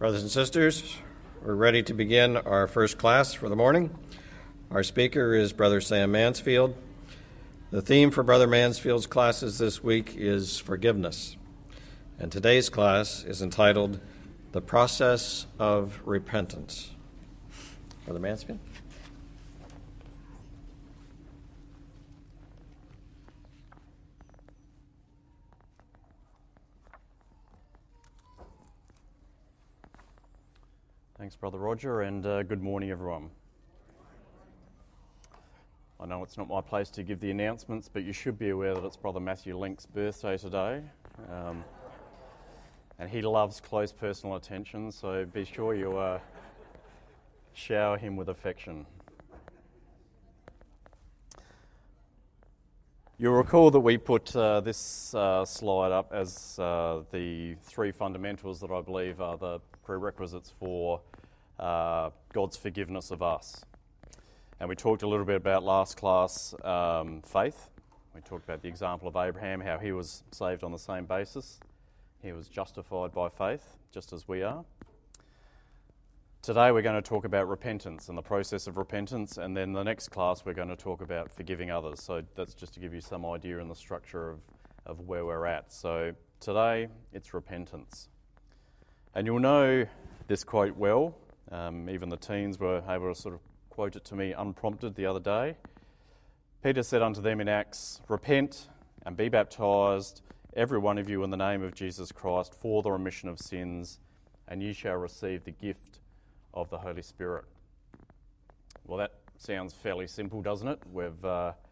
Brothers and sisters, we're ready to begin our first class for the morning. Our speaker is Brother Sam Mansfield. The theme for Brother Mansfield's classes this week is forgiveness. And today's class is entitled The Process of Repentance. Brother Mansfield. Thanks, Brother Roger, and good morning, everyone. I know it's not my place to give the announcements, but you should be aware that it's Brother Matthew Link's birthday today. And he loves close personal attention, so be sure you shower him with affection. You'll recall that we put this slide up as the three fundamentals that I believe are the prerequisites for God's forgiveness of us. And we talked a little bit about last class faith. We talked about the example of Abraham, how he was saved on the same basis. He was justified by faith, just as we are. Today we're going to talk about repentance and the process of repentance, and then the next class we're going to talk about forgiving others. So that's just to give you some idea in the structure of where we're at. So today it's repentance. And you'll know this quote well. Even the teens were able to sort of quote it to me unprompted the other day. Peter said unto them in Acts, "Repent and be baptized, every one of you, in the name of Jesus Christ, for the remission of sins, and ye shall receive the gift of the Holy Spirit." Well, that sounds fairly simple, doesn't it? We've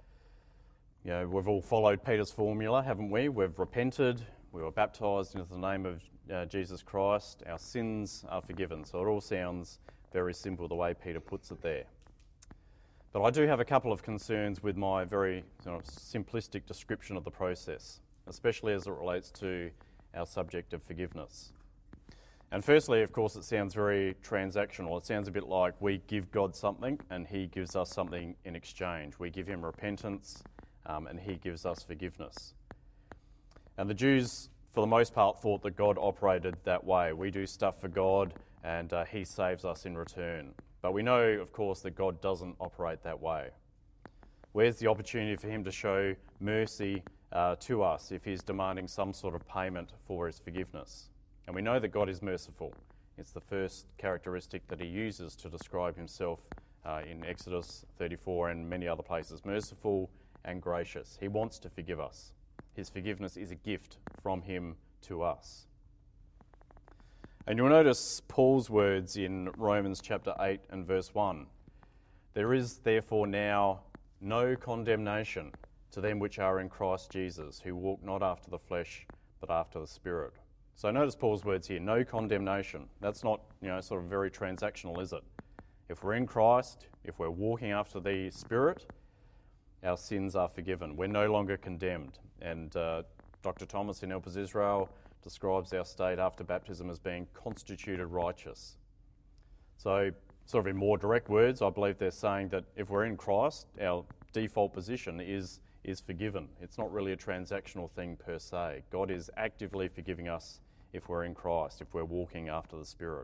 all followed Peter's formula, haven't we? We've repented, we were baptised into the name of Jesus Christ, our sins are forgiven. So it all sounds very simple the way Peter puts it there. But I do have a couple of concerns with my very simplistic description of the process, especially as it relates to our subject of forgiveness. And firstly, of course, it sounds very transactional. It sounds a bit like we give God something and he gives us something in exchange. We give him repentance and he gives us forgiveness. And the Jews, for the most part, thought that God operated that way. We do stuff for God and he saves us in return. But we know, of course, that God doesn't operate that way. Where's the opportunity for him to show mercy to us if he's demanding some sort of payment for his forgiveness? And we know that God is merciful. It's the first characteristic that he uses to describe himself in Exodus 34 and many other places. Merciful and gracious. He wants to forgive us. His forgiveness is a gift from him to us. And you'll notice Paul's words in Romans chapter 8 and verse 1. "There is therefore now no condemnation to them which are in Christ Jesus, who walk not after the flesh, but after the Spirit." So notice Paul's words here, no condemnation. That's not, sort of very transactional, is it? If we're in Christ, if we're walking after the Spirit, our sins are forgiven. We're no longer condemned. And Dr. Thomas in Helpers Israel describes our state after baptism as being constituted righteous. So, sort of in more direct words, I believe they're saying that if we're in Christ, our default position is forgiven. It's not really a transactional thing per se. God is actively forgiving us if we're in Christ, if we're walking after the Spirit.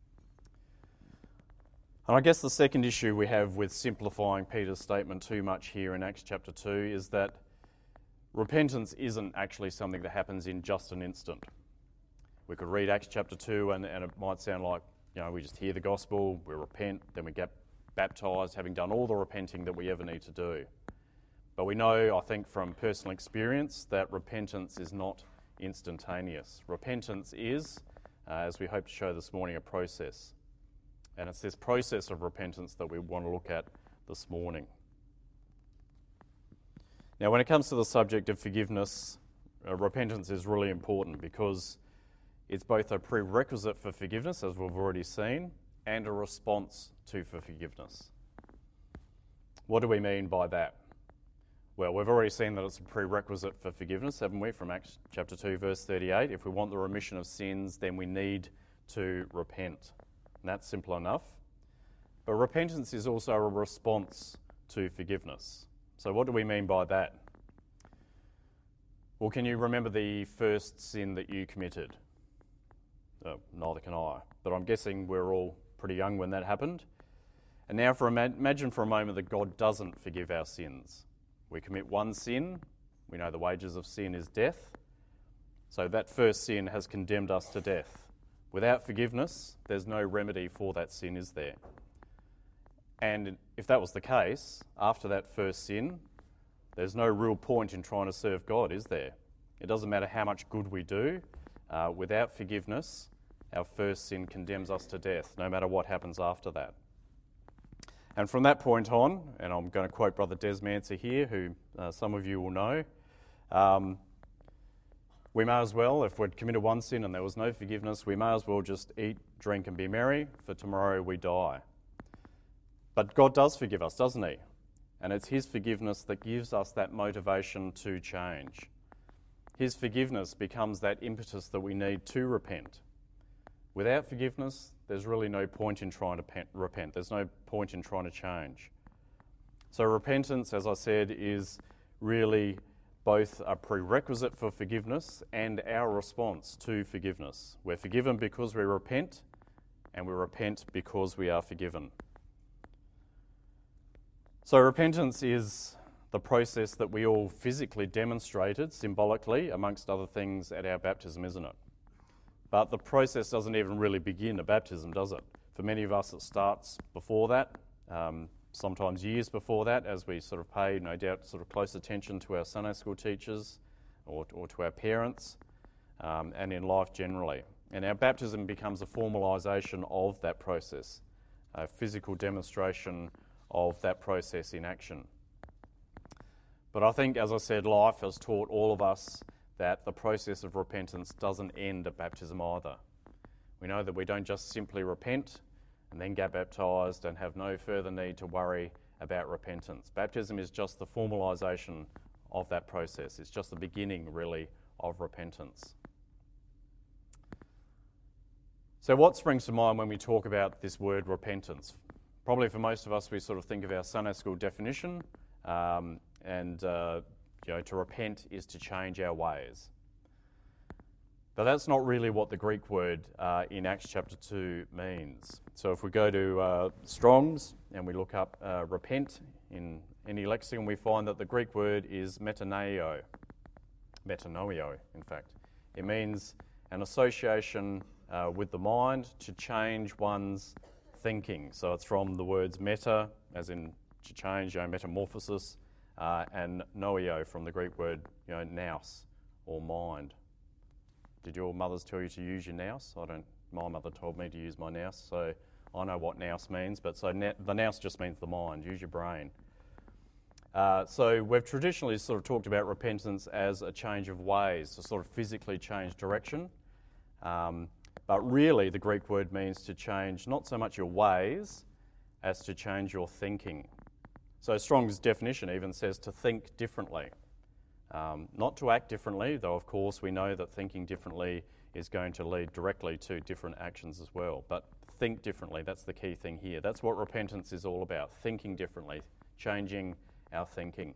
And I guess the second issue we have with simplifying Peter's statement too much here in Acts chapter 2 is that repentance isn't actually something that happens in just an instant. We could read Acts chapter 2 and it might sound like, we just hear the gospel, we repent, then we get baptised, having done all the repenting that we ever need to do. But we know, I think, from personal experience that repentance is not instantaneous. Repentance is, as we hope to show this morning, a process. And it's this process of repentance that we want to look at this morning. Now, when it comes to the subject of forgiveness, repentance is really important because it's both a prerequisite for forgiveness, as we've already seen, and a response to for forgiveness. What do we mean by that? Well, we've already seen that it's a prerequisite for forgiveness, haven't we, from Acts chapter 2, verse 38. If we want the remission of sins, then we need to repent. And that's simple enough. But repentance is also a response to forgiveness. So what do we mean by that? Well, can you remember the first sin that you committed? Neither can I. But I'm guessing we're all pretty young when that happened. And now imagine for a moment that God doesn't forgive our sins. We commit one sin. We know the wages of sin is death. So that first sin has condemned us to death. Without forgiveness, there's no remedy for that sin, is there? And if that was the case, after that first sin, there's no real point in trying to serve God, is there? It doesn't matter how much good we do. Without forgiveness, our first sin condemns us to death, no matter what happens after that. And from that point on, and I'm going to quote Brother Des Manser here, who some of you will know, we may as well, if we'd committed one sin and there was no forgiveness, we may as well just eat, drink and be merry, for tomorrow we die. But God does forgive us, doesn't he? And it's his forgiveness that gives us that motivation to change. His forgiveness becomes that impetus that we need to repent. Without forgiveness, there's really no point in trying to repent. There's no point in trying to change. So repentance, as I said, is really both a prerequisite for forgiveness and our response to forgiveness. We're forgiven because we repent, and we repent because we are forgiven. So repentance is the process that we all physically demonstrated, symbolically, amongst other things, at our baptism, isn't it? But the process doesn't even really begin at baptism, does it? For many of us, it starts before that, sometimes years before that, as we sort of pay, no doubt, sort of close attention to our Sunday school teachers or to our parents, and in life generally. And our baptism becomes a formalisation of that process, a physical demonstration of that process in action. But I think, as I said, life has taught all of us that the process of repentance doesn't end at baptism either. We know that we don't just simply repent and then get baptised and have no further need to worry about repentance. Baptism is just the formalisation of that process. It's just the beginning, really, of repentance. So what springs to mind when we talk about this word repentance? Probably for most of us, we sort of think of our Sunday school definition, to repent is to change our ways. But that's not really what the Greek word in Acts chapter 2 means. So if we go to Strong's and we look up repent in any lexicon, we find that the Greek word is metanoio, in fact. It means an association with the mind to change one's thinking. So it's from the words meta, as in to change, metamorphosis, and noio from the Greek word, nous, or mind. Did your mothers tell you to use your nous? My mother told me to use my nous, so I know what nous means, but so the nous just means the mind, use your brain. So we've traditionally sort of talked about repentance as a change of ways, to sort of physically change direction. But really the Greek word means to change not so much your ways as to change your thinking. So Strong's definition even says to think differently. Not to act differently, though of course we know that thinking differently is going to lead directly to different actions as well. But think differently, that's the key thing here. That's what repentance is all about, thinking differently, changing our thinking.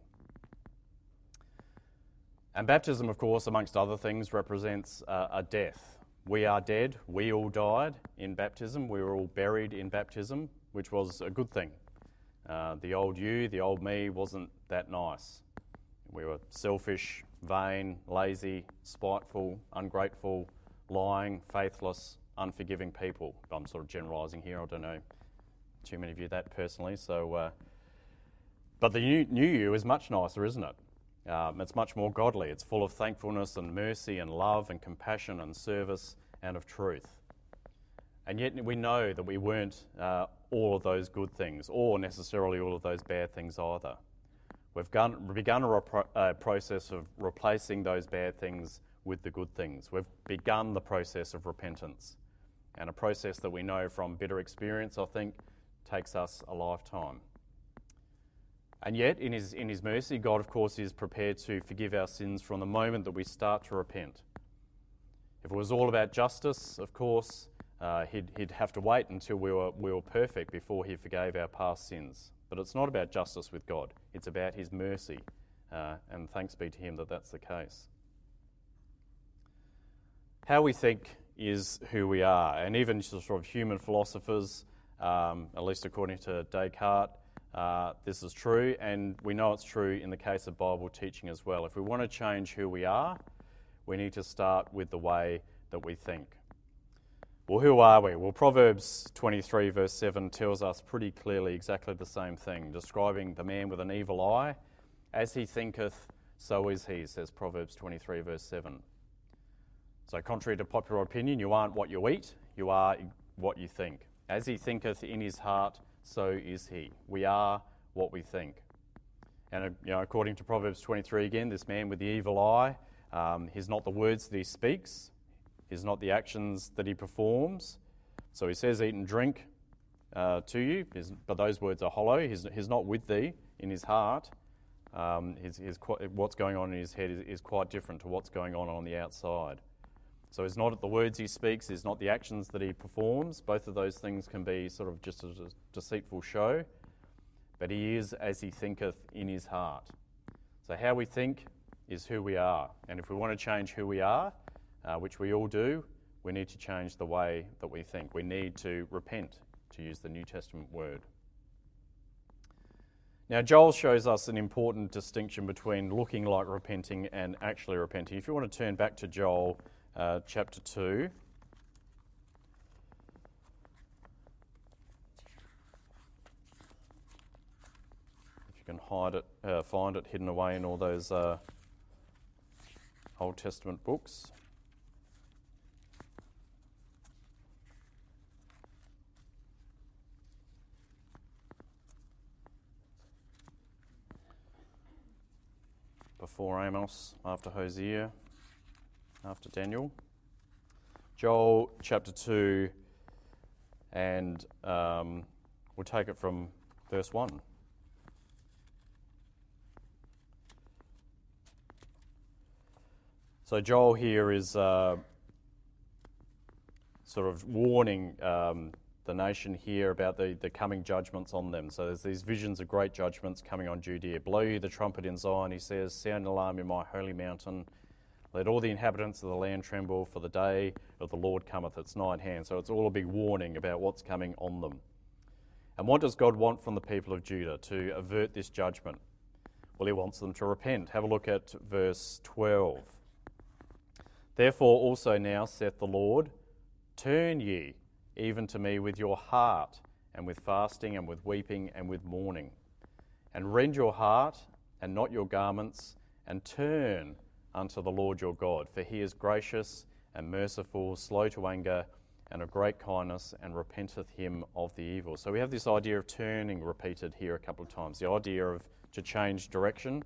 And baptism, of course, amongst other things, represents a death. We are dead, we all died in baptism, we were all buried in baptism, which was a good thing. The old you, the old me wasn't that nice. We were selfish, vain, lazy, spiteful, ungrateful, lying, faithless, unforgiving people. I'm sort of generalising here, I don't know too many of you that personally. But the new you is much nicer, isn't it? It's much more godly. It's full of thankfulness and mercy and love and compassion and service and of truth. And yet we know that we weren't all of those good things or necessarily all of those bad things either. We've begun a process of replacing those bad things with the good things. We've begun the process of repentance, and a process that we know from bitter experience, I think, takes us a lifetime. And yet, in his mercy, God, of course, is prepared to forgive our sins from the moment that we start to repent. If it was all about justice, of course, he'd have to wait until we were perfect before he forgave our past sins. But it's not about justice with God. It's about his mercy, and thanks be to him that that's the case. How we think is who we are. And even sort of human philosophers, at least according to Descartes, this is true, and we know it's true in the case of Bible teaching as well. If we want to change who we are, we need to start with the way that we think. Well, who are we? Well, Proverbs 23 verse 7 tells us pretty clearly exactly the same thing, describing the man with an evil eye. As he thinketh, so is he, says Proverbs 23 verse 7. So contrary to popular opinion, you aren't what you eat, you are what you think. As he thinketh in his heart, so is he. We are what we think. And according to Proverbs 23 again, this man with the evil eye, he's not the words that he speaks, he's not the actions that he performs. So he says, eat and drink to you, but those words are hollow. He's not with thee in his heart. What's going on in his head is quite different to what's going on the outside. So it's not the words he speaks, it's not the actions that he performs. Both of those things can be sort of just a deceitful show. But he is as he thinketh in his heart. So how we think is who we are. And if we want to change who we are, which we all do, we need to change the way that we think. We need to repent, to use the New Testament word. Now, Joel shows us an important distinction between looking like repenting and actually repenting. If you want to turn back to Joel chapter 2. If you can find it hidden away in all those Old Testament books. Before Amos, after Hosea, after Daniel. Joel chapter 2, and we'll take it from verse 1. So Joel here is sort of warning the nation here about the coming judgments on them. So there's these visions of great judgments coming on Judea. Blow you the trumpet in Zion, he says, sound an alarm in my holy mountain. Let all the inhabitants of the land tremble, for the day of the Lord cometh, it's nigh at hand. So it's all a big warning about what's coming on them. And what does God want from the people of Judah to avert this judgment? Well, he wants them to repent. Have a look at verse 12. Therefore also now, saith the Lord, turn ye even to me with your heart, and with fasting, and with weeping, and with mourning. And rend your heart, and not your garments, and turn unto the Lord your God, for he is gracious and merciful, slow to anger, and of great kindness, and repenteth him of the evil. So we have this idea of turning repeated here a couple of times, the idea of to change direction.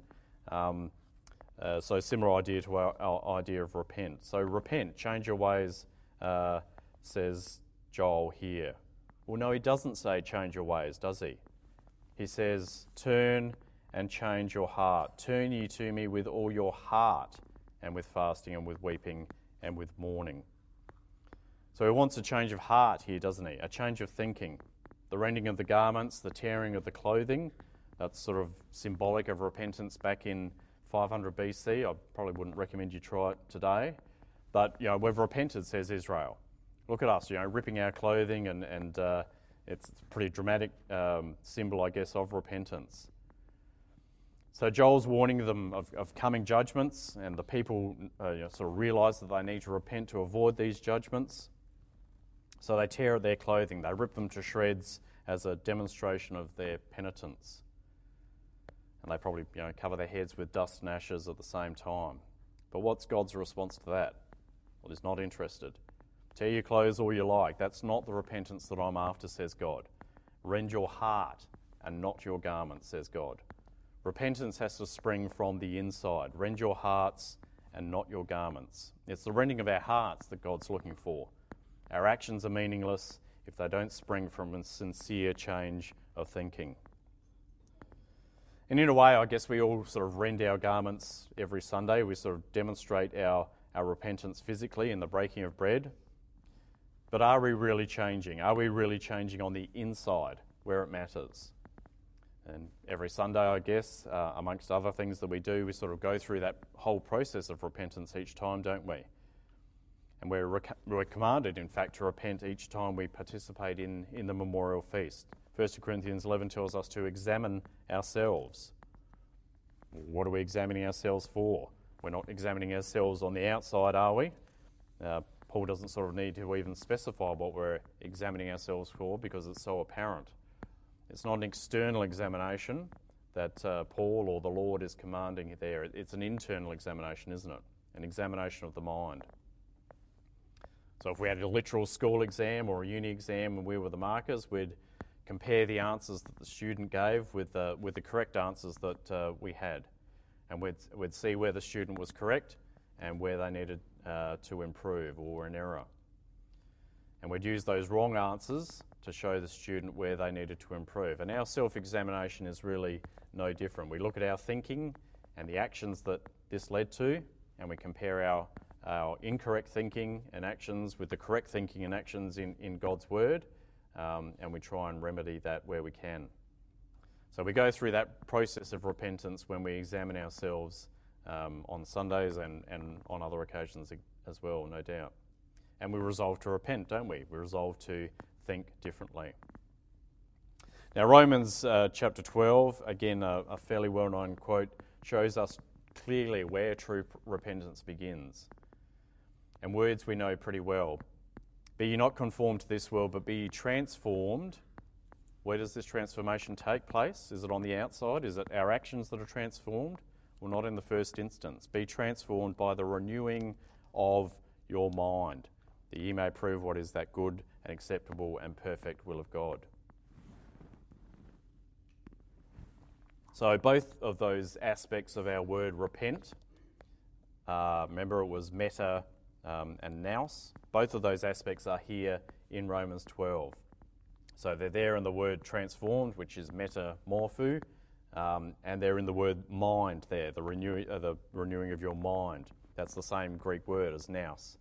So similar idea to our idea of repent. So repent, change your ways, says Joel here. Well, no, he doesn't say change your ways, does he? He says turn and change your heart. Turn ye to me with all your heart, and with fasting, and with weeping, and with mourning. So he wants a change of heart here, doesn't he? A change of thinking. The rending of the garments, the tearing of the clothing, that's sort of symbolic of repentance back in 500 BC. I probably wouldn't recommend you try it today. But, we've repented, says Israel. Look at us, ripping our clothing, and it's a pretty dramatic symbol, I guess, of repentance. So Joel's warning them of coming judgments, and the people sort of realise that they need to repent to avoid these judgments. So they tear at their clothing, they rip them to shreds as a demonstration of their penitence. And they probably cover their heads with dust and ashes at the same time. But what's God's response to that? Well, he's not interested. Tear your clothes all you like. That's not the repentance that I'm after, says God. Rend your heart and not your garments, says God. Repentance has to spring from the inside. Rend your hearts and not your garments. It's the rending of our hearts that God's looking for. Our actions are meaningless if they don't spring from a sincere change of thinking. And in a way, I guess we all sort of rend our garments every Sunday. We sort of demonstrate our repentance physically in the breaking of bread. But are we really changing? Are we really changing on the inside where it matters? And every Sunday, I guess, amongst other things that we do, we sort of go through that whole process of repentance each time, don't we? And we're commanded, in fact, to repent each time we participate in the memorial feast. 1 Corinthians 11 tells us to examine ourselves. What are we examining ourselves for? We're not examining ourselves on the outside, are we? Paul doesn't sort of need to even specify what we're examining ourselves for because it's so apparent. It's not an external examination that Paul or the Lord is commanding there. It's an internal examination, isn't it? An examination of the mind. So if we had a literal school exam or a uni exam and we were the markers, we'd compare the answers that the student gave with the correct answers that we had. And we'd see where the student was correct and where they needed to improve or were in error. And we'd use those wrong answers to show the student where they needed to improve. And our self-examination is really no different. We look at our thinking and the actions that this led to, and we compare our incorrect thinking and actions with the correct thinking and actions in God's Word, and we try and remedy that where we can. So we go through that process of repentance when we examine ourselves on Sundays and on other occasions as well, no doubt. And we resolve to repent, don't we? We resolve to think differently. Now, Romans chapter 12, again, a fairly well-known quote, shows us clearly where true repentance begins. And words we know pretty well. Be ye not conformed to this world, but be ye transformed. Where does this transformation take place? Is it on the outside? Is it our actions that are transformed? Well, not in the first instance. Be transformed by the renewing of your mind, that ye may prove what is that good and acceptable and perfect will of God. So both of those aspects of our word repent, remember it was meta and nous, both of those aspects are here in Romans 12. So they're there in the word transformed, which is metamorpho, and they're in the word mind there, the renewing of your mind. That's the same Greek word as nous.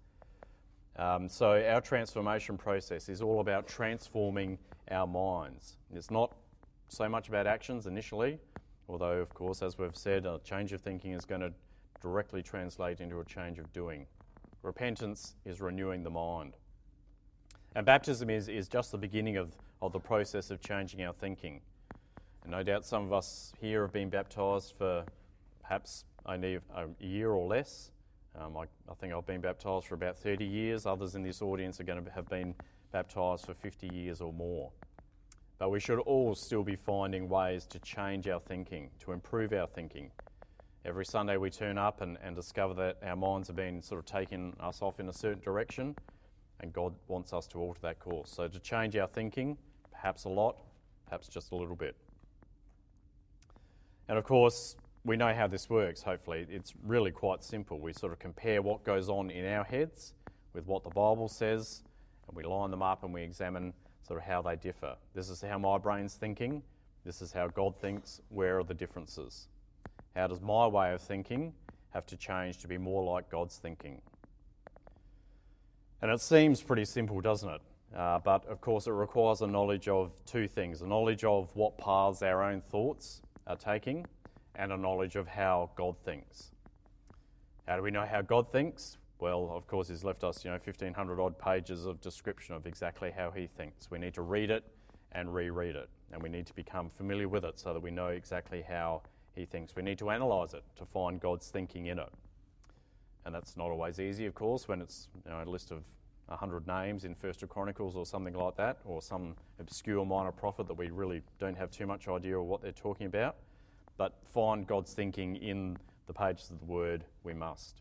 So our transformation process is all about transforming our minds. It's not so much about actions initially, although, of course, as we've said, a change of thinking is going to directly translate into a change of doing. Repentance is renewing the mind. And baptism is just the beginning of the process of changing our thinking. And no doubt some of us here have been baptised for perhaps only a year or less. I think I've been baptised for about 30 years. Others in this audience are going to have been baptised for 50 years or more. But we should all still be finding ways to change our thinking, to improve our thinking. Every Sunday we turn up and discover that our minds have been sort of taking us off in a certain direction, and God wants us to alter that course. So to change our thinking, perhaps a lot, perhaps just a little bit. And of course, we know how this works, hopefully. It's really quite simple. We sort of compare what goes on in our heads with what the Bible says, and we line them up and we examine sort of how they differ. This is how my brain's thinking. This is how God thinks. Where are the differences? How does my way of thinking have to change to be more like God's thinking? And it seems pretty simple, doesn't it? But of course it requires a knowledge of two things. A knowledge of what paths our own thoughts are taking and a knowledge of how God thinks. How do we know how God thinks? Well, of course, he's left us, 1,500 odd pages of description of exactly how he thinks. We need to read it and reread it, and we need to become familiar with it so that we know exactly how he thinks. We need to analyse it to find God's thinking in it. And that's not always easy, of course, when it's a list of 100 names in First Chronicles or something like that, or some obscure minor prophet that we really don't have too much idea of what they're talking about. But find God's thinking in the pages of the Word we must.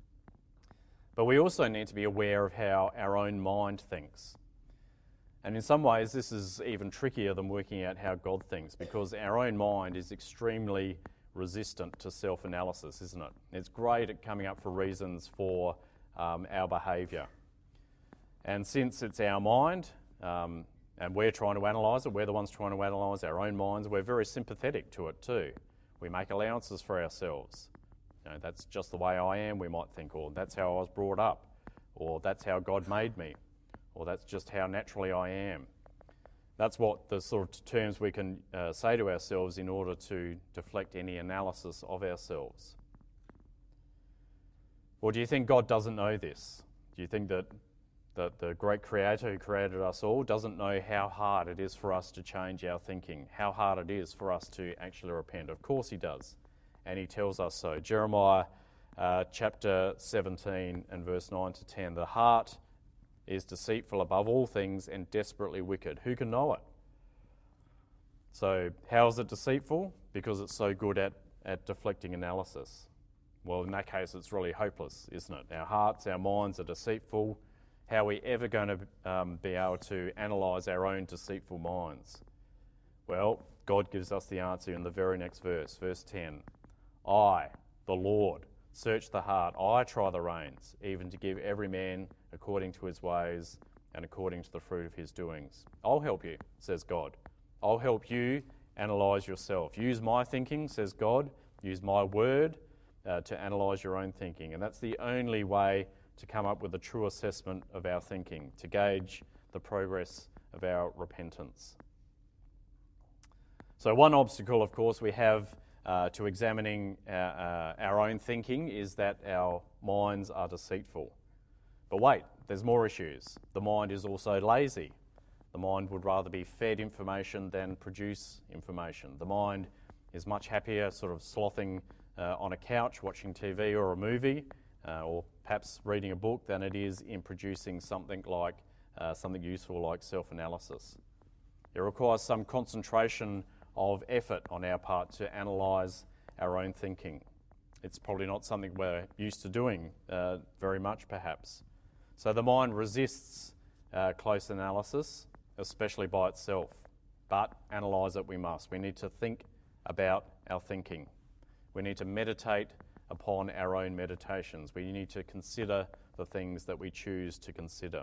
But we also need to be aware of how our own mind thinks. And in some ways, this is even trickier than working out how God thinks, because our own mind is extremely resistant to self-analysis, isn't it? It's great at coming up for reasons for our behaviour. And since it's our mind, and we're trying to analyse it, we're the ones trying to analyse our own minds, we're very sympathetic to it too. We make allowances for ourselves. That's just the way I am, we might think, or that's how I was brought up, or that's how God made me, or that's just how naturally I am. That's what the sort of terms we can say to ourselves in order to deflect any analysis of ourselves. Or do you think God doesn't know this? Do you think that the great Creator who created us all doesn't know how hard it is for us to change our thinking, how hard it is for us to actually repent? Of course he does, and he tells us so. Jeremiah chapter 17 and verse 9 to 10, the heart is deceitful above all things and desperately wicked. Who can know it? So how is it deceitful? Because it's so good at deflecting analysis. Well, in that case, it's really hopeless, isn't it? Our hearts, our minds are deceitful. How are we ever going to be able to analyse our own deceitful minds? Well, God gives us the answer in the very next verse, verse 10. I, the Lord, search the heart. I try the reins, even to give every man according to his ways and according to the fruit of his doings. I'll help you, says God. I'll help you analyse yourself. Use my thinking, says God. Use my word to analyse your own thinking. And that's the only way to come up with a true assessment of our thinking, to gauge the progress of our repentance. So one obstacle, of course, we have to examining our own thinking is that our minds are deceitful. But wait, there's more issues. The mind is also lazy. The mind would rather be fed information than produce information. The mind is much happier sort of slothing on a couch watching TV or a movie or perhaps reading a book than it is in producing something like something useful like self-analysis. It requires some concentration of effort on our part to analyse our own thinking. It's probably not something we're used to doing very much, perhaps. So the mind resists close analysis, especially by itself, but analyse it we must. We need to think about our thinking. We need to meditate upon our own meditations. We need to consider the things that we choose to consider.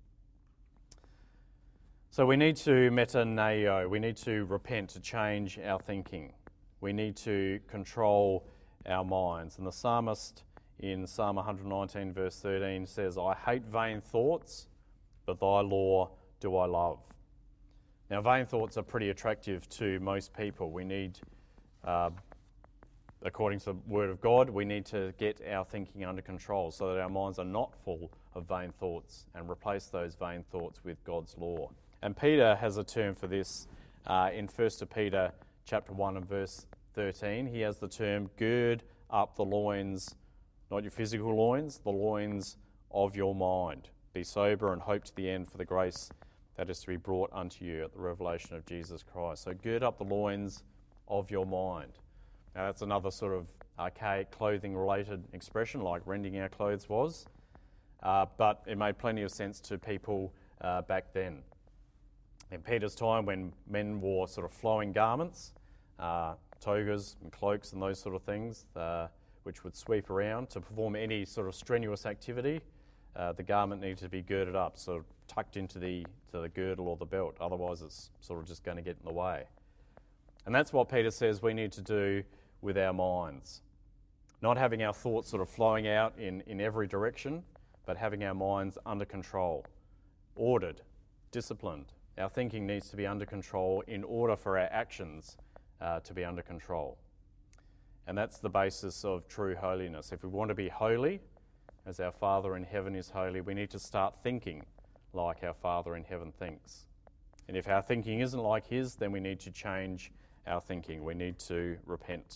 So we need to metaneo, we need to repent, to change our thinking. We need to control our minds. And the psalmist in Psalm 119 verse 13 says, I hate vain thoughts, but thy law do I love. Now vain thoughts are pretty attractive to most people. We need, according to the Word of God, we need to get our thinking under control so that our minds are not full of vain thoughts and replace those vain thoughts with God's law. And Peter has a term for this in 1 Peter chapter 1 and verse 13. He has the term, gird up the loins, not your physical loins, the loins of your mind. Be sober and hope to the end for the grace that is to be brought unto you at the revelation of Jesus Christ. So gird up the loins of your mind. Now that's another sort of archaic clothing-related expression like rending our clothes was, but it made plenty of sense to people back then. In Peter's time, when men wore sort of flowing garments, togas and cloaks and those sort of things, which would sweep around to perform any sort of strenuous activity, the garment needed to be girded up, sort of tucked into the girdle or the belt. Otherwise, it's sort of just going to get in the way. And that's what Peter says we need to do with our minds. Not having our thoughts sort of flowing out in every direction, but having our minds under control, ordered, disciplined. Our thinking needs to be under control in order for our actions to be under control. And that's the basis of true holiness. If we want to be holy, as our Father in heaven is holy, we need to start thinking like our Father in heaven thinks. And if our thinking isn't like his, then we need to change our thinking. We need to repent.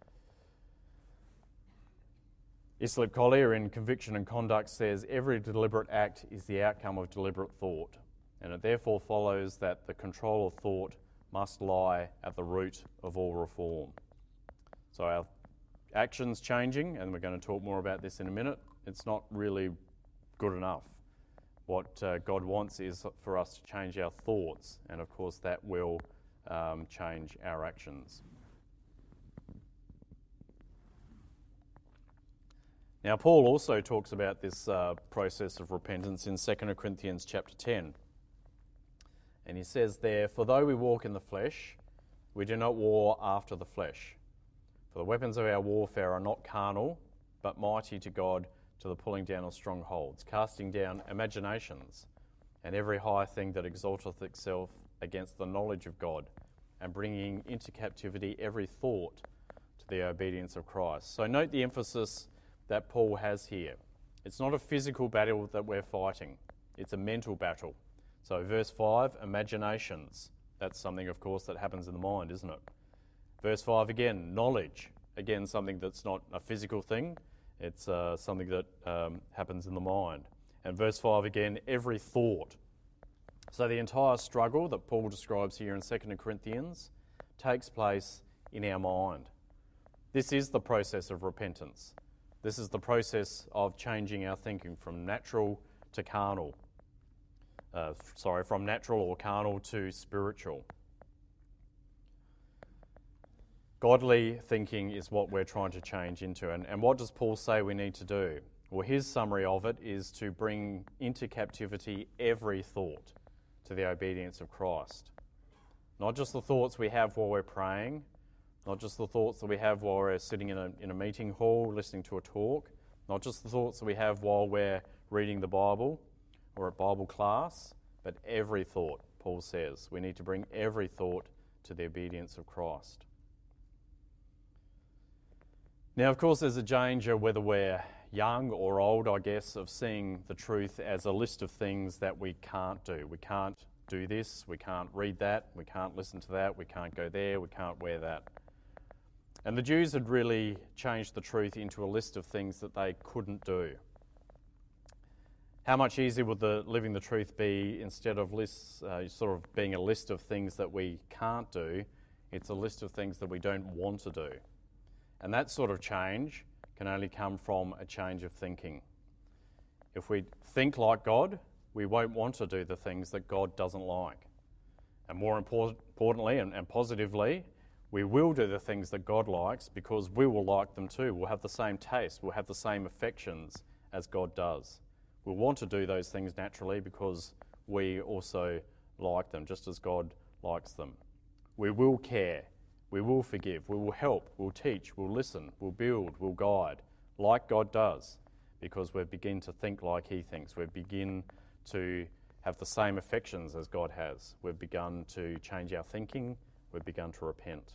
Islip Collier in Conviction and Conduct says, every deliberate act is the outcome of deliberate thought, and it therefore follows that the control of thought must lie at the root of all reform. So our actions changing, and we're going to talk more about this in a minute, it's not really good enough. What God wants is for us to change our thoughts, and of course that will change our actions. Now Paul also talks about this process of repentance in 2 Corinthians chapter 10. And he says there, for though we walk in the flesh, we do not war after the flesh. For the weapons of our warfare are not carnal, but mighty to God to the pulling down of strongholds, casting down imaginations, and every high thing that exalteth itself against the knowledge of God, and bringing into captivity every thought to the obedience of Christ. So note the emphasis that Paul has here. It's not a physical battle that we're fighting. It's a mental battle. So verse 5, imaginations. That's something, of course, that happens in the mind, isn't it? Verse 5 again, knowledge. Again, something that's not a physical thing. It's something that happens in the mind. And verse 5 again, every thought. So the entire struggle that Paul describes here in 2 Corinthians takes place in our mind. This is the process of repentance. This is the process of changing our thinking from natural to carnal. From natural or carnal to spiritual. Godly thinking is what we're trying to change into. And what does Paul say we need to do? Well, his summary of it is to bring into captivity every thought to the obedience of Christ. Not just the thoughts we have while we're praying, not just the thoughts that we have while we're sitting in a meeting hall listening to a talk, not just the thoughts that we have while we're reading the Bible or at Bible class, but every thought, Paul says. We need to bring every thought to the obedience of Christ. Now, of course, there's a danger, whether we're young or old, I guess, of seeing the truth as a list of things that we can't do. We can't do this, we can't read that, we can't listen to that, we can't go there, we can't wear that. And the Jews had really changed the truth into a list of things that they couldn't do. How much easier would living the truth be instead of lists, sort of being a list of things that we can't do? It's a list of things that we don't want to do. And that sort of change can only come from a change of thinking. If we think like God, we won't want to do the things that God doesn't like. And more importantly and positively, we will do the things that God likes because we will like them too. We'll have the same taste, we'll have the same affections as God does. We'll want to do those things naturally because we also like them, just as God likes them. We will care, we will forgive, we will help, we'll teach, we'll listen, we'll build, we'll guide, like God does, because we begin to think like He thinks. We begin to have the same affections as God has. We've begun to change our thinking, we've begun to repent.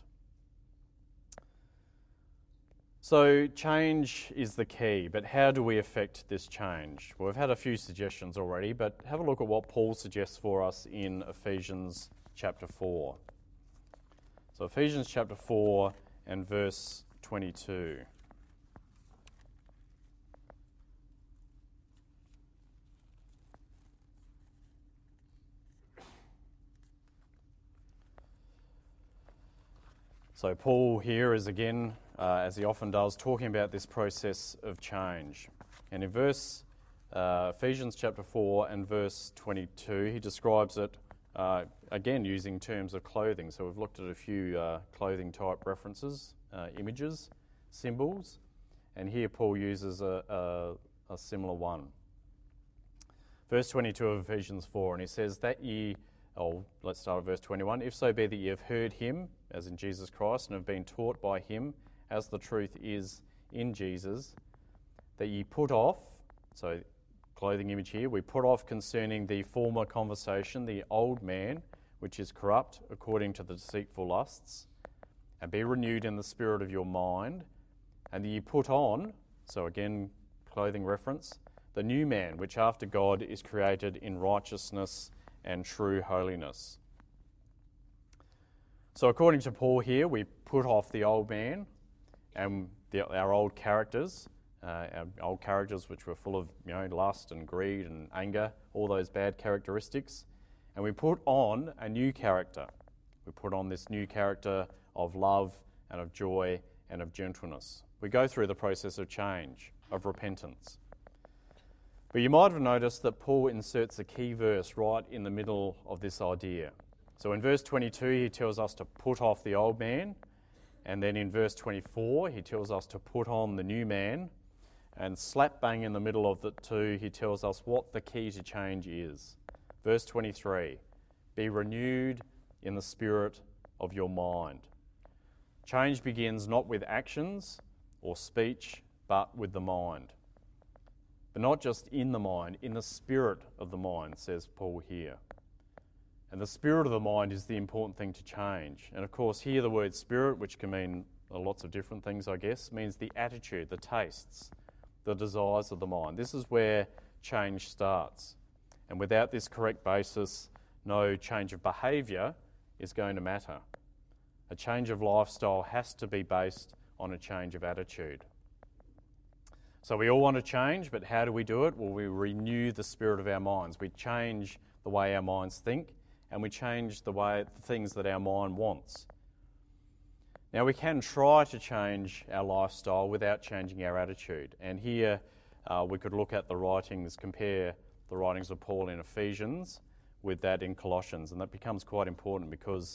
So change is the key, but how do we effect this change? Well, we've had a few suggestions already, but have a look at what Paul suggests for us in Ephesians chapter 4. So Ephesians chapter 4 and verse 22. So Paul here is again, as he often does, talking about this process of change. And in Ephesians chapter 4 and verse 22, he describes it again using terms of clothing. So we've looked at a few clothing type references, images, symbols, and here Paul uses a similar one. Verse 22 of Ephesians 4, and he says that let's start at verse 21. If so be that ye have heard him, as in Jesus Christ, and have been taught by him, as the truth is in Jesus, that ye put off, so clothing image here, we put off concerning the former conversation, the old man, which is corrupt according to the deceitful lusts, and be renewed in the spirit of your mind, and that ye put on, so again, clothing reference, the new man, which after God is created in righteousness and true holiness. So according to Paul here, we put off the old man and our old characters, which were full of lust and greed and anger, all those bad characteristics, and we put on a new character. We put on this new character of love and of joy and of gentleness. We go through the process of change, of repentance. But you might have noticed that Paul inserts a key verse right in the middle of this idea. So in verse 22, he tells us to put off the old man, and then in verse 24, he tells us to put on the new man, and slap bang in the middle of the two, he tells us what the key to change is. Verse 23, be renewed in the spirit of your mind. Change begins not with actions or speech, but with the mind. But not just in the mind, in the spirit of the mind, says Paul here. And the spirit of the mind is the important thing to change. And of course, here the word spirit, which can mean lots of different things, I guess, means the attitude, the tastes, the desires of the mind. This is where change starts. And without this correct basis, no change of behaviour is going to matter. A change of lifestyle has to be based on a change of attitude. So we all want to change, but how do we do it? Well, we renew the spirit of our minds. We change the way our minds think, and we change the things that our mind wants. Now, we can try to change our lifestyle without changing our attitude. And here we could look at the writings, compare the writings of Paul in Ephesians with that in Colossians. And that becomes quite important because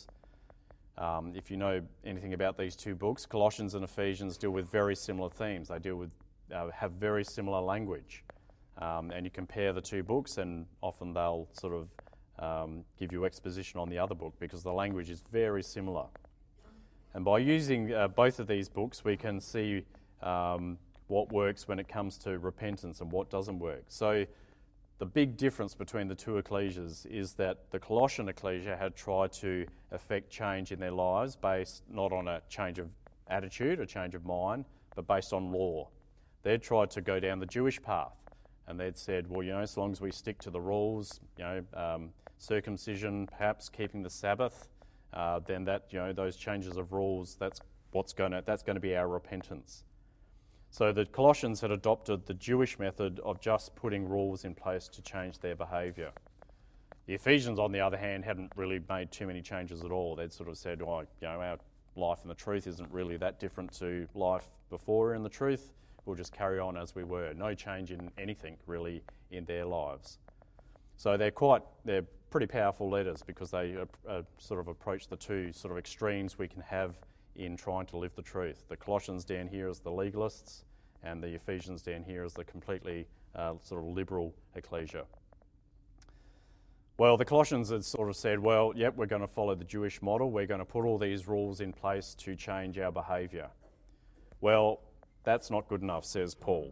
if you know anything about these two books, Colossians and Ephesians deal with very similar themes. They deal with have very similar language. And you compare the two books, and often they'll sort of give you exposition on the other book because the language is very similar. And by using both of these books, we can see what works when it comes to repentance and what doesn't work. So the big difference between the two ecclesias is that the Colossian ecclesia had tried to effect change in their lives based not on a change of attitude, a change of mind, but based on law. They'd tried to go down the Jewish path, and they'd said, well, as long as we stick to the rules, circumcision, perhaps keeping the Sabbath, then that, those changes of rules, that's going to be our repentance. So the Colossians had adopted the Jewish method of just putting rules in place to change their behaviour. The Ephesians, on the other hand, hadn't really made too many changes at all. They'd sort of said, our life in the truth isn't really that different to life before in the truth. We'll just carry on as we were. No change in anything, really, in their lives. So they're pretty powerful letters because they sort of approach the two sort of extremes we can have in trying to live the truth. The Colossians down here as the legalists, and the Ephesians down here as the completely sort of liberal ecclesia. Well, the Colossians had sort of said, well, yep, we're going to follow the Jewish model. We're going to put all these rules in place to change our behaviour. Well, that's not good enough, says Paul.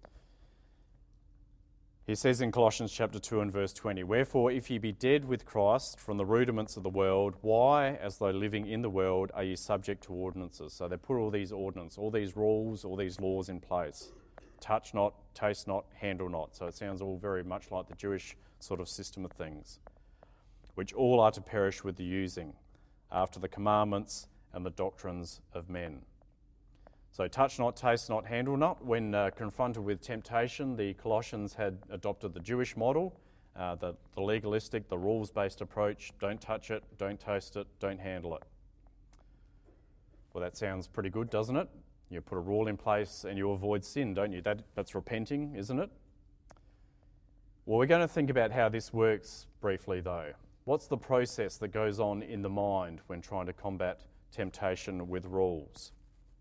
He says in Colossians chapter 2 and verse 20, "Wherefore, if ye be dead with Christ from the rudiments of the world, why, as though living in the world, are ye subject to ordinances?" So they put all these ordinances, all these rules, all these laws in place. Touch not, taste not, handle not. So it sounds all very much like the Jewish sort of system of things, which all are to perish with the using, after the commandments and the doctrines of men. So touch not, taste not, handle not. When confronted with temptation, the Colossians had adopted the Jewish model, the legalistic, the rules-based approach. Don't touch it, don't taste it, don't handle it. Well, that sounds pretty good, doesn't it? You put a rule in place and you avoid sin, don't you? That's repenting, isn't it? Well, we're going to think about how this works briefly, though. What's the process that goes on in the mind when trying to combat temptation with rules?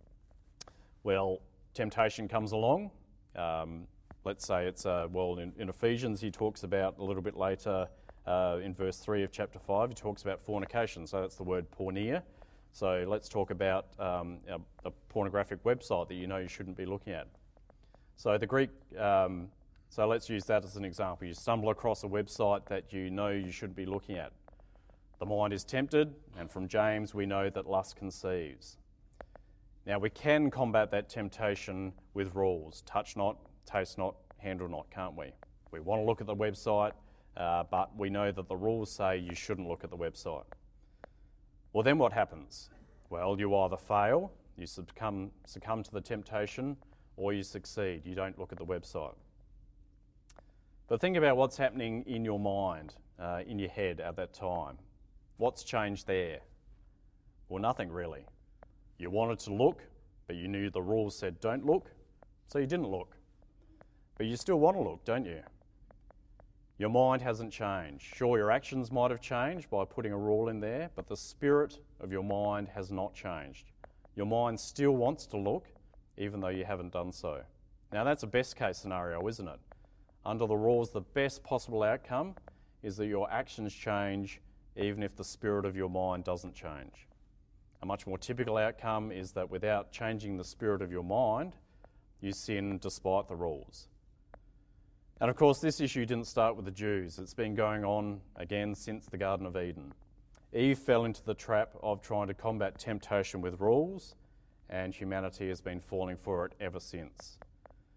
Well, temptation comes along. Let's say it's, in Ephesians he talks about a little bit later in verse 3 of chapter 5, he talks about fornication. So that's the word porneia. So let's talk about a pornographic website that you shouldn't be looking at. So the Greek, so let's use that as an example. You stumble across a website that you shouldn't be looking at. The mind is tempted, and from James we know that lust conceives. Now, we can combat that temptation with rules. Touch not, taste not, handle not, can't we? We want to look at the website, but we know that the rules say you shouldn't look at the website. Well, then what happens? Well, you either fail, you succumb to the temptation, or you succeed. You don't look at the website. But think about what's happening in your mind, in your head at that time. What's changed there? Well, nothing really. You wanted to look, but you knew the rules said don't look, so you didn't look. But you still want to look, don't you? Your mind hasn't changed. Sure, your actions might have changed by putting a rule in there, but the spirit of your mind has not changed. Your mind still wants to look, even though you haven't done so. Now, that's a best case scenario, isn't it? Under the rules, the best possible outcome is that your actions change, even if the spirit of your mind doesn't change. A much more typical outcome is that without changing the spirit of your mind, you sin despite the rules. And of course, this issue didn't start with the Jews. It's been going on again since the Garden of Eden. Eve fell into the trap of trying to combat temptation with rules, and humanity has been falling for it ever since.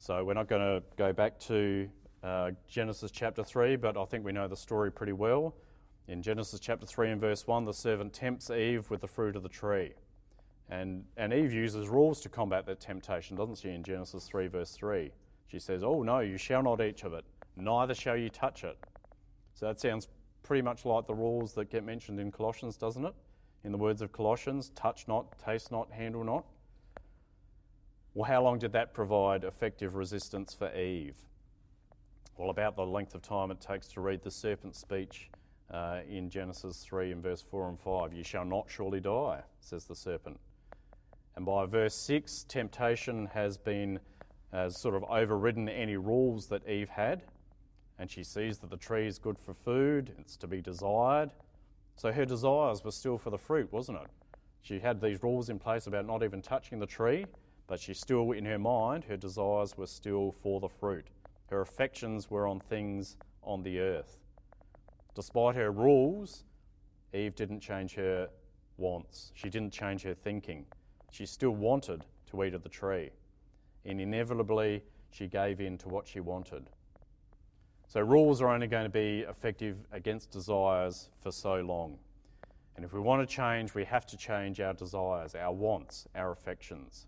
So we're not going to go back to Genesis chapter 3, but I think we know the story pretty well. In Genesis chapter 3 and verse 1, the serpent tempts Eve with the fruit of the tree. And Eve uses rules to combat that temptation, doesn't she, in Genesis 3 verse 3. She says, "Oh no, you shall not eat of it, neither shall you touch it." So that sounds pretty much like the rules that get mentioned in Colossians, doesn't it? In the words of Colossians, touch not, taste not, handle not. Well, how long did that provide effective resistance for Eve? Well, about the length of time it takes to read the serpent's speech in Genesis 3 and verse 4 and 5. "You shall not surely die," says the serpent. And by verse 6, temptation has sort of overridden any rules that Eve had, and she sees that the tree is good for food, it's to be desired. So her desires were still for the fruit, wasn't it? She had these rules in place about not even touching the tree, but she still, in her mind, her desires were still for the fruit. Her affections were on things on the earth. Despite her rules, Eve didn't change her wants. She didn't change her thinking. She still wanted to eat of the tree. And inevitably, she gave in to what she wanted. So rules are only going to be effective against desires for so long. And if we want to change, we have to change our desires, our wants, our affections.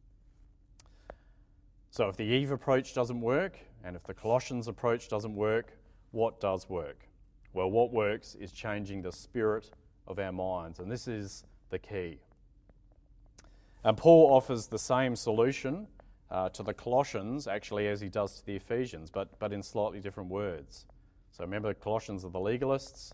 So if the Eve approach doesn't work, and if the Colossians approach doesn't work, what does work? Well, what works is changing the spirit of our minds, and this is the key. And Paul offers the same solution to the Colossians, actually, as he does to the Ephesians, but in slightly different words. So remember, the Colossians are the legalists,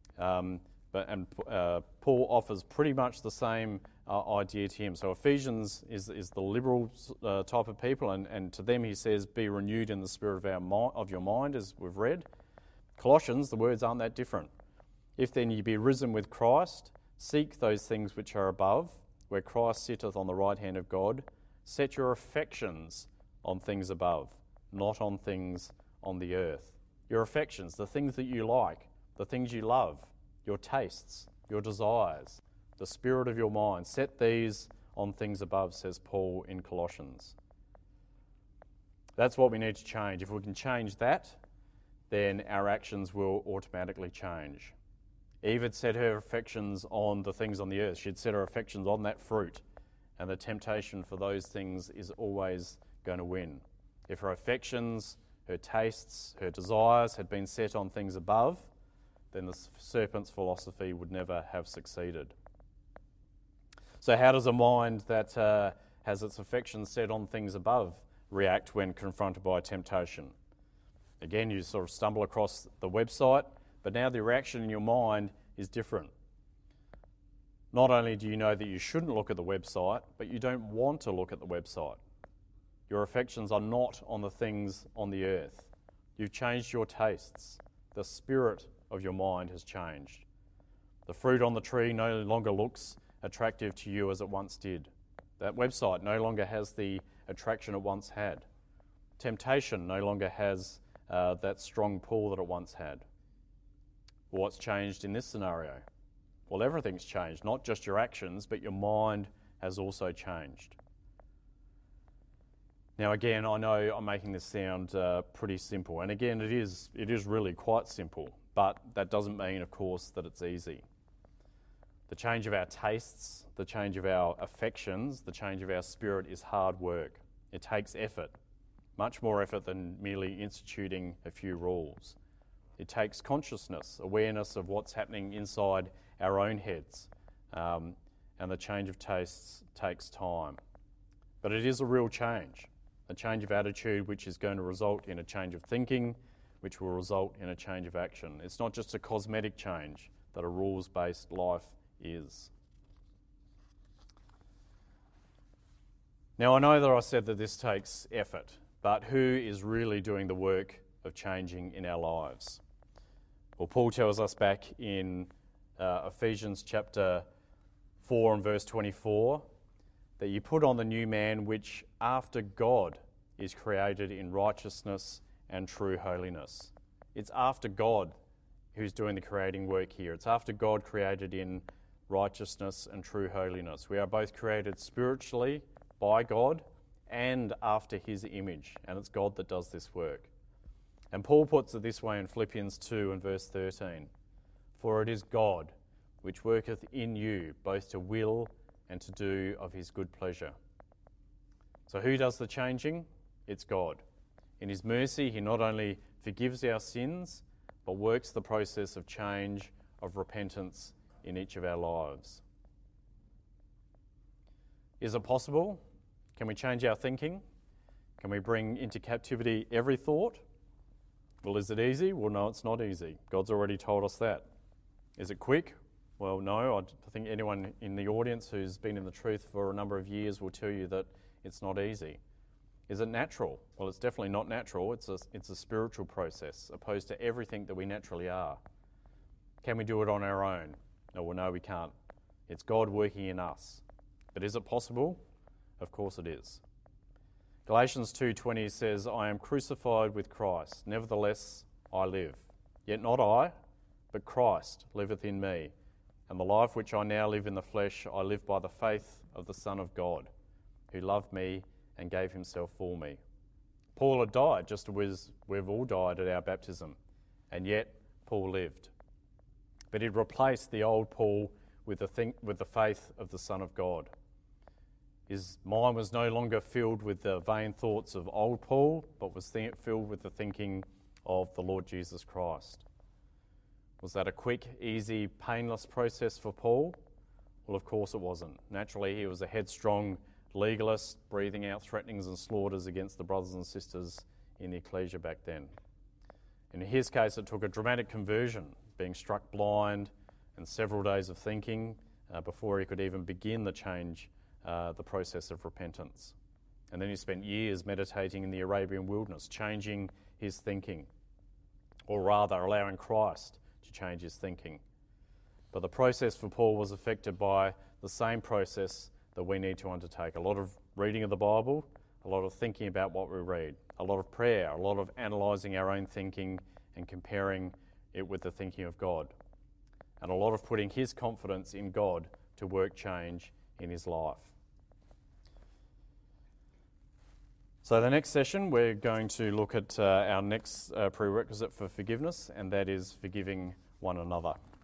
Paul offers pretty much the same idea to him. So Ephesians is the liberal type of people, and to them he says, "Be renewed in the spirit of your mind," as we've read. Colossians, the words aren't that different. "If then ye be risen with Christ, seek those things which are above, where Christ sitteth on the right hand of God. Set your affections on things above, not on things on the earth." Your affections, the things that you like, the things you love, your tastes, your desires, the spirit of your mind, set these on things above, says Paul in Colossians. That's what we need to change. If we can change that, then our actions will automatically change. Eve had set her affections on the things on the earth. She'd set her affections on that fruit, and the temptation for those things is always going to win. If her affections, her tastes, her desires had been set on things above, then the serpent's philosophy would never have succeeded. So how does a mind that has its affections set on things above react when confronted by temptation? Again, you sort of stumble across the website, but now the reaction in your mind is different. Not only do you know that you shouldn't look at the website, but you don't want to look at the website. Your affections are not on the things on the earth. You've changed your tastes. The spirit of your mind has changed. The fruit on the tree no longer looks attractive to you as it once did. That website no longer has the attraction it once had. Temptation no longer has that strong pull that it once had. Well, what's changed in this scenario? Well, everything's changed, not just your actions, but your mind has also changed. Now, again, I know I'm making this sound pretty simple, and again, it is really quite simple, but that doesn't mean, of course, that it's easy. The change of our tastes, the change of our affections, the change of our spirit is hard work. It takes effort, much more effort than merely instituting a few rules. It takes consciousness, awareness of what's happening inside our own heads, and the change of tastes takes time. But it is a real change, a change of attitude which is going to result in a change of thinking, which will result in a change of action. It's not just a cosmetic change that a rules-based life is. Now, I know that I said that this takes effort, but who is really doing the work of changing in our lives? Well, Paul tells us back in Ephesians chapter 4 and verse 24 that you put on the new man which after God is created in righteousness and true holiness. It's after God who's doing the creating work here. It's after God created in righteousness and true holiness. We are both created spiritually by God and after his image, and it's God that does this work. And Paul puts it this way in Philippians 2 and verse 13, "For it is God which worketh in you both to will and to do of his good pleasure." So who does the changing? It's God. In his mercy, he not only forgives our sins, but works the process of change, of repentance in each of our lives. Is it possible? Can we change our thinking? Can we bring into captivity every thought? Well, is it easy? Well, no, it's not easy. God's already told us that. Is it quick? Well, no. I think anyone in the audience who's been in the truth for a number of years will tell you that it's not easy. Is it natural? Well, it's definitely not natural. It's a spiritual process, opposed to everything that we naturally are. Can we do it on our own? No, we can't. It's God working in us. But is it possible? Of course it is. Galatians 2:20 says, "I am crucified with Christ, nevertheless I live. Yet not I, but Christ liveth in me. And the life which I now live in the flesh, I live by the faith of the Son of God, who loved me and gave himself for me." Paul had died just as we've all died at our baptism, and yet Paul lived. But he'd replaced the old Paul with the faith of the Son of God. His mind was no longer filled with the vain thoughts of old Paul, but was filled with the thinking of the Lord Jesus Christ. Was that a quick, easy, painless process for Paul? Well, of course it wasn't. Naturally, he was a headstrong legalist, breathing out threatenings and slaughters against the brothers and sisters in the ecclesia back then. In his case, it took a dramatic conversion, being struck blind and several days of thinking before he could even begin the process of repentance. And then he spent years meditating in the Arabian wilderness, changing his thinking, or rather allowing Christ to change his thinking. But the process for Paul was affected by the same process that we need to undertake. A lot of reading of the Bible, a lot of thinking about what we read, a lot of prayer, a lot of analysing our own thinking and comparing it with the thinking of God, and a lot of putting his confidence in God to work change in his life. So the next session, we're going to look at our next prerequisite for forgiveness, and that is forgiving one another.